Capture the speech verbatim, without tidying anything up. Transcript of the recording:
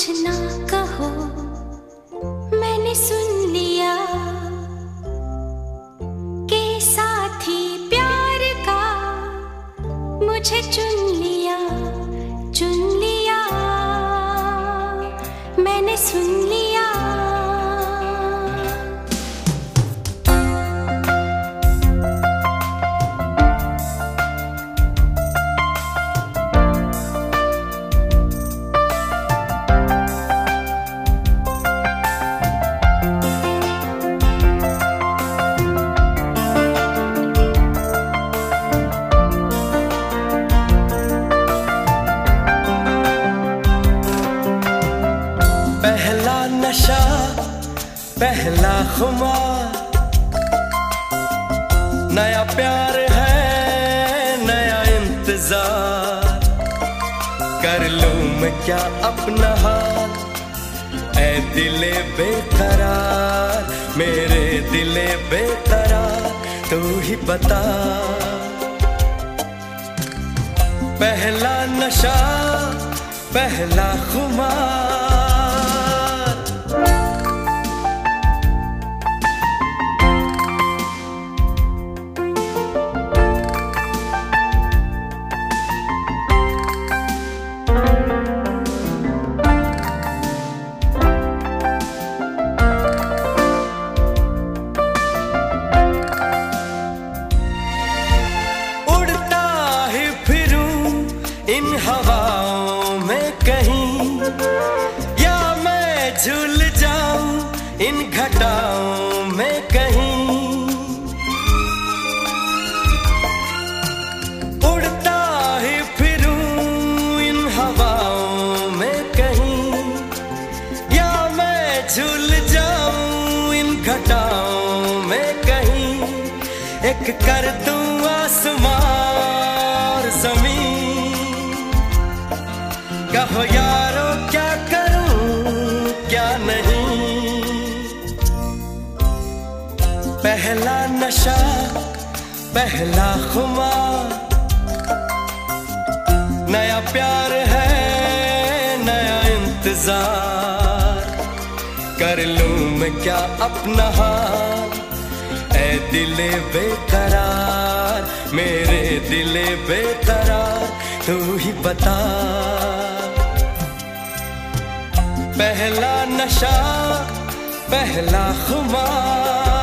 कुछ ना कहो, मैंने सुन लिया कि साथी प्यार का मुझे चुन लिया, चुन लिया, मैंने सुन लिया। पहला नशा, पहला खुमार, नया प्यार है, नया इंतजार। कर लूं मैं क्या अपना हाल, ऐ दिले बेकरार, मेरे दिले बेकरार, तू ही बता। पहला नशा, पहला खुमार, इन हवाओं में कहीं, या मैं झूल जाऊं इन घटाओं में कहीं। उड़ता ही फिरूं इन हवाओं में कहीं, या मैं झूल जाऊं इन घटाओं में कहीं। एक कर दूं आसमां और ज़मीन, कहो यारो क्या करूं क्या नहीं। पहला नशा, पहला खुमार, नया प्यार है, नया इंतजार। कर लूं मैं क्या अपना हाल, ऐ दिले बेकरार, मेरे दिले बेकरार, तू ही बता। पहला नशा, पहला खुमार।